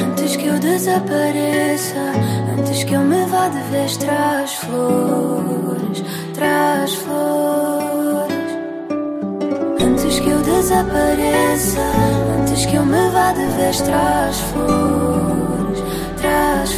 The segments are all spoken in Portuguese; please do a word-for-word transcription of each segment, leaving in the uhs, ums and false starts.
Antes que eu desapareça, antes que eu me vá de vez, traz flores, traz flores. Antes que eu desapareça, antes que eu me vá de vez, traz flores, traz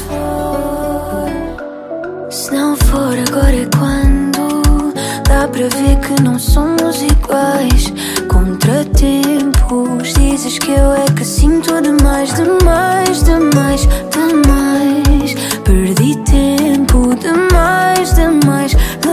flores. Se não for agora é quando? Dá para ver que não somos iguais. Contratempos, dizes que eu é que sinto demais, demais, demais, demais. Perdi tempo, demais, demais,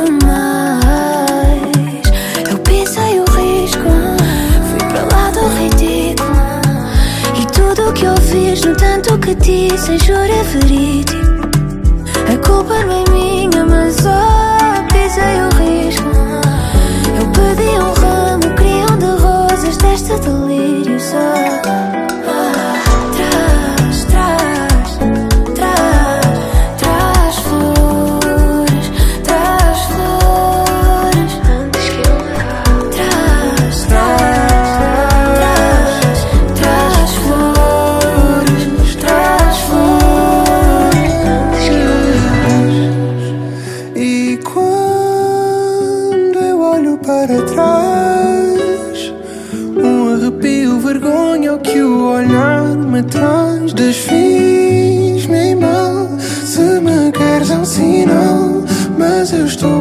demais. Eu pisei o risco, fui para lá do ridículo. E tudo o que eu fiz, no tanto que disse, juro é verídico. A culpa não é minha, mas oh, pisei o risco. Eu pedi um ramo, queria um de rosas deste delírio só. Ah, traz, traz, traz, traz flores, traz flores. Antes que eu me vá, traz, traz, traz, traz flores, traz flores. Antes que eu me vá. E quando eu olho para trás, um arrepio, vergonha o que o olhar me traz. Desfiz-me em mal, se me queres é um sinal, mas eu estou